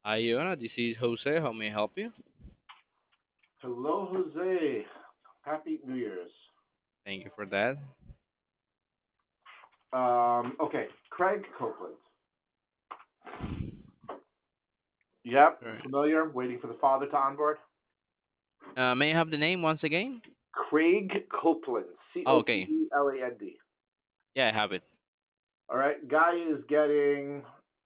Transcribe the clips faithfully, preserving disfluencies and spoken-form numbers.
Hi, Iona. This is Jose. How may I help you? Hello, Jose. Happy New Year's. Thank you for that. Um, okay, Craig Copeland. Yep, Sure. familiar. Waiting for the father to onboard. Uh, may I have the name once again? Craig Copeland. C Oh, O P okay. E L A N D. Yeah, I have it. All right, guy is getting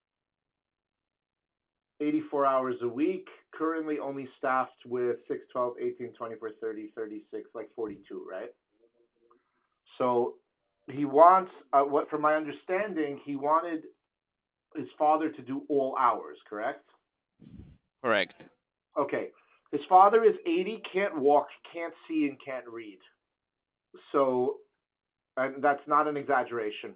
eighty-four hours a week. Currently only staffed with six, twelve, eighteen, twenty-four, thirty, thirty-six, like forty-two, right? So he wants, uh, what from my understanding, he wanted his father to do all hours, correct? Correct. Okay. His father is eighty, can't walk, can't see, and can't read. So, and that's not an exaggeration.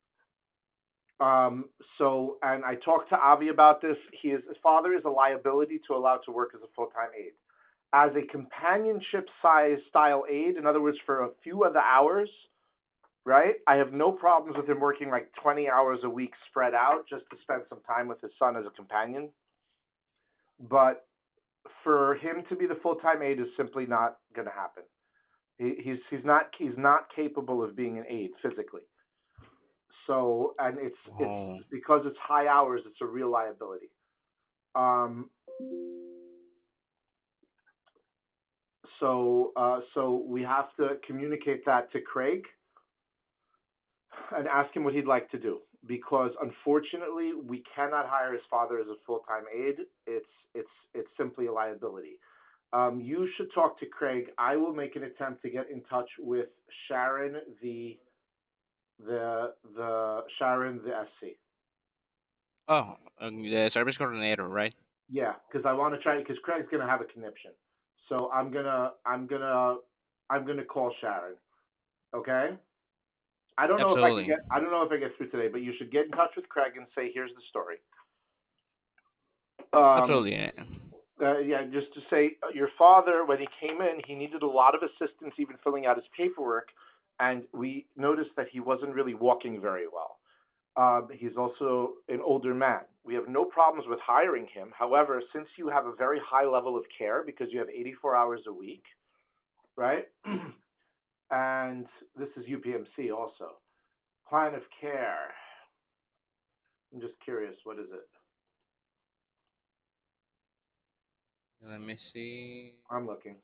Um, so, and I talked to Avi about this. He is, his father is a liability to allow to work as a full time aide. As a companionship size style aide, in other words, for a few of the hours, right? I have no problems with him working like twenty hours a week spread out just to spend some time with his son as a companion. But for him to be the full time aide is simply not going to happen. He, he's he's not he's not capable of being an aide physically. So and it's it's Oh, because it's high hours. It's a real liability. Um, so uh, so we have to communicate that to Craig and ask him what he'd like to do because unfortunately we cannot hire his father as a full time aide. It's it's it's simply a liability. Um, you should talk to Craig. I will make an attempt to get in touch with Sharon, the the the Sharon, the S C. oh, um, the service coordinator, right? Yeah, because I want to try because Craig's gonna have a conniption. So I'm gonna I'm gonna I'm gonna call Sharon. Okay. I don't know if I can Absolutely. get I don't know if I get through today, but you should get in touch with Craig and say here's the story. Um, Absolutely. Yeah. uh, yeah, just to say uh, your father when he came in, he needed a lot of assistance even filling out his paperwork, and we noticed that he wasn't really walking very well. Um, he's also an older man. We have no problems with hiring him. However, since you have a very high level of care because you have eighty-four hours a week, right? And this is U P M C also. Plan of care. I'm just curious, what is it? Let me see. I'm looking.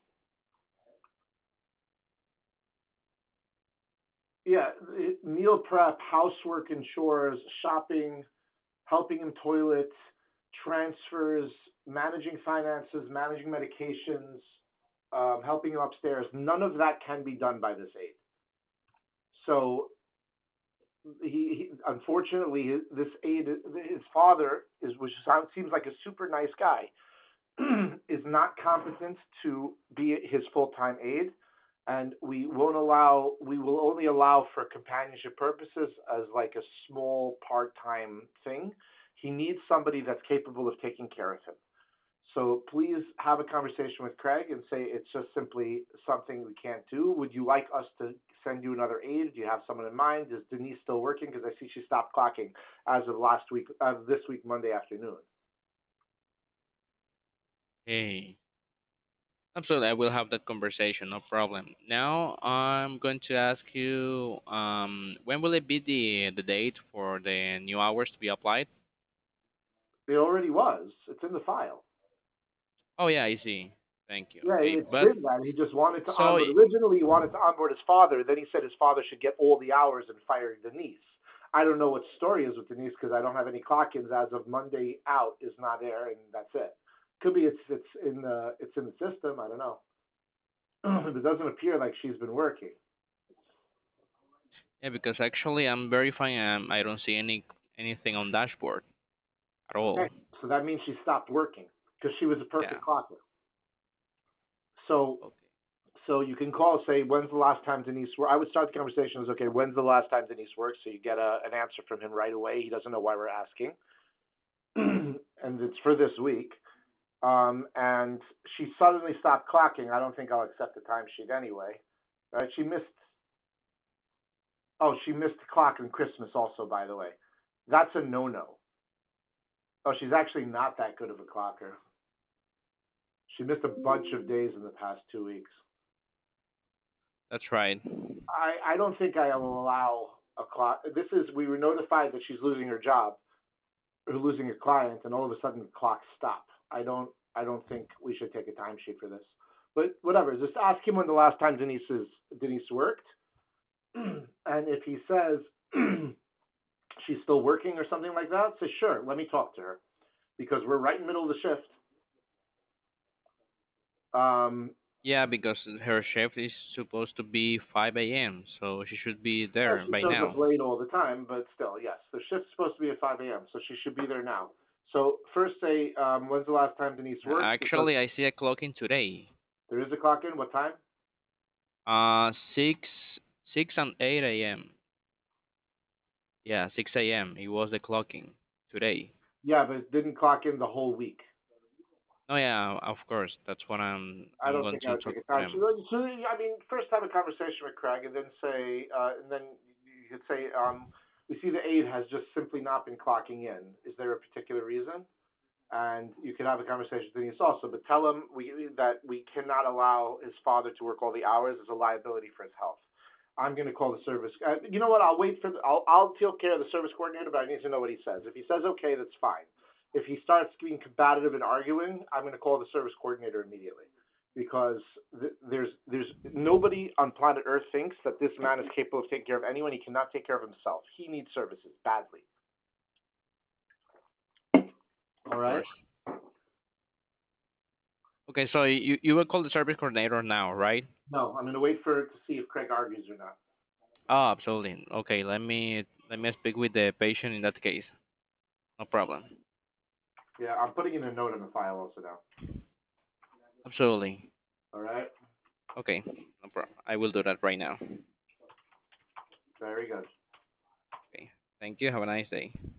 Yeah, meal prep, housework and chores, shopping, helping him toilet, transfers, managing finances, managing medications, um, helping him upstairs. None of that can be done by this aide. So he, he unfortunately his, this aide, his father is, which sounds, seems like a super nice guy, is not competent to be his full time aide, and we won't allow. We will only allow for companionship purposes as like a small part time thing. He needs somebody that's capable of taking care of him. So please have a conversation with Craig and say it's just simply something we can't do. Would you like us to send you another aide? Do you have someone in mind? Is Denise still working? Because I see she stopped clocking as of last week, uh, this week, Monday afternoon. Hey. Absolutely. I will have that conversation. No problem. Now I'm going to ask you, um, when will it be the the date for the new hours to be applied? It already was. It's in the file. Oh yeah, I see. Thank you. Yeah, Okay, it's but been that. He just wanted to so onboard. Originally, he wanted to onboard his father. Then he said his father should get all the hours and fire Denise. I don't know what the story is with Denise because I don't have any clock-ins as of Monday. Out is not there, and that's it. Could be it's it's in the it's in the system. I don't know. It doesn't appear like she's been working. yeah, because actually I'm verifying. Um, I don't see any anything on dashboard at Okay, all. so that means she stopped working because she was a Yeah. perfect clocker. So Okay. So you can call, say, when's the last time Denise worked? I would start the conversation as, okay, when's the last time Denise worked? So you get a, an answer from him right away. He doesn't know why we're asking. And it's for this week. Um, and she suddenly stopped clocking. I don't think I'll accept the timesheet anyway. Right? She missed, oh, she missed the clock on Christmas also, by the way. That's a no-no. Oh, she's actually not that good of a clocker. She missed a bunch of days in the past two weeks. That's right. I, I don't think I'll allow a clock. This is, we were notified that she's losing her job or losing a client, and all of a sudden the clocks stop. I don't, I don't think we should take a timesheet for this. But whatever, just ask him when the last time Denise is, Denise worked, and if he says she's still working or something like that, say sure, let me talk to her because we're right in the middle of the shift. Um, Yeah, because her shift is supposed to be five a m, so she should be yeah, there she by shows up now. late all the time, but still, yes, the shift's supposed to be at five a m, so she should be there now. So first say, um, when's the last time Denise worked? Because Actually, I see a clock in today. there is a clock in. What time? Uh, six, six and eight a m. Yeah, six a m. It was the clocking today. Yeah, but it didn't clock in the whole week. Oh yeah, of course. That's what I'm I I'm don't going think I to would talk take a to time. So, them. so I mean, first have a conversation with Craig, and then say, uh, and then you could say, um, we see the aide has just simply not been clocking in. Is there a particular reason? And you can have a conversation with Denise also, but tell him we, that we cannot allow his father to work all the hours as a liability for his health. I'm going to call the service. Uh, you know what? I'll wait for. The, I'll I'll take care of the service coordinator, but I need to know what he says. If he says okay, that's fine. If he starts being combative and arguing, I'm going to call the service coordinator immediately because th- there's there's nobody on planet Earth thinks that this man is capable of taking care of anyone. He cannot take care of himself. He needs services badly. Of All right. course. Okay, so you you will call the service coordinator now, right? No, I'm going to wait for to see if Craig argues or not. Oh, absolutely. Okay, let me let me speak with the patient in that case. No problem. Yeah, I'm putting in a note on the file also now. Absolutely. All right. Okay, no problem. I will do that right now. Very good. Okay. Thank you. Have a nice day.